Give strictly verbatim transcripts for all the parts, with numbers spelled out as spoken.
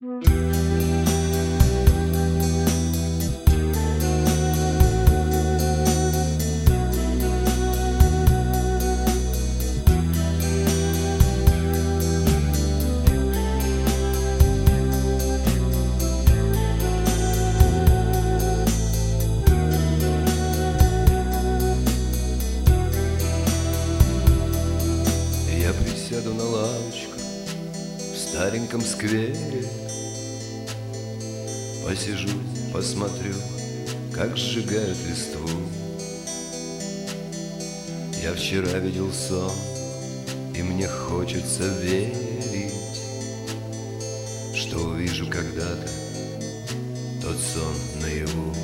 Сяду на лавочку в стареньком сквере, посижу, посмотрю, как сжигают листву. Я вчера видел сон, и мне хочется верить, что увижу когда-то тот сон наяву.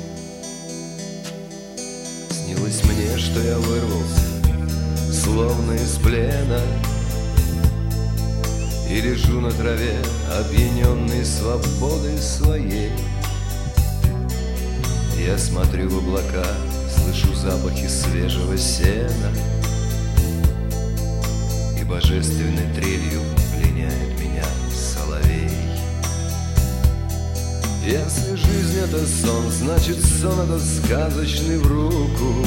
Снилось мне, что я вырвался, словно из плена, и лежу на траве, опьяненный свободой своей. Я смотрю в облака, слышу запахи свежего сена, и божественной трелью пленяет меня соловей. Если жизнь — это сон, значит сон этот сказочный в руку.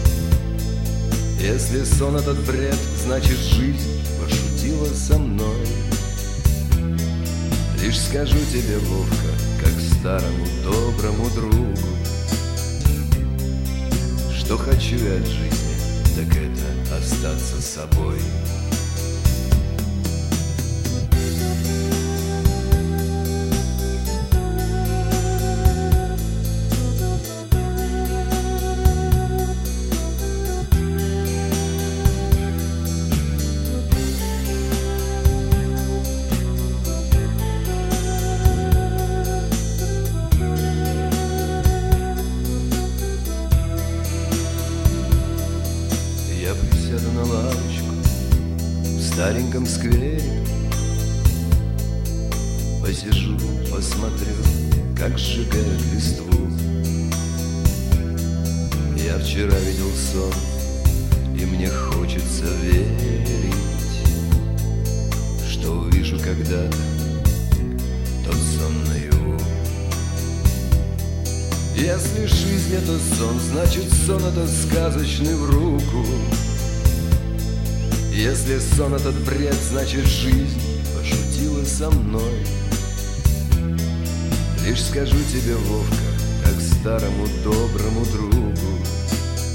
Если сон этот бред, значит жизнь пошутила со мной. Лишь скажу тебе, Вовка, как старому доброму другу, что хочу я от жизни, так это остаться собой. Я присяду на лавочку в стареньком сквере, посижу, посмотрю, как сжигают листву. Я вчера видел сон, и мне хочется верить, что увижу когда-то тот сон наяву. Если жизнь — это сон, значит сон этот сказочный в руку. Если сон этот бред, значит жизнь пошутила со мной. Лишь скажу тебе, Вовка, как старому доброму другу,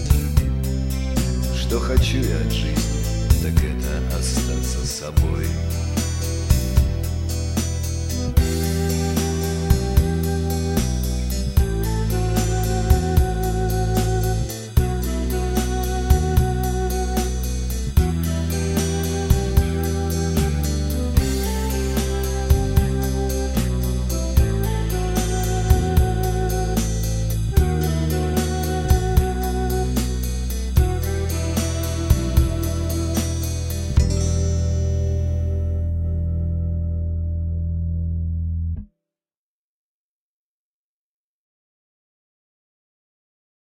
что хочу я от жизни, так это остаться собой.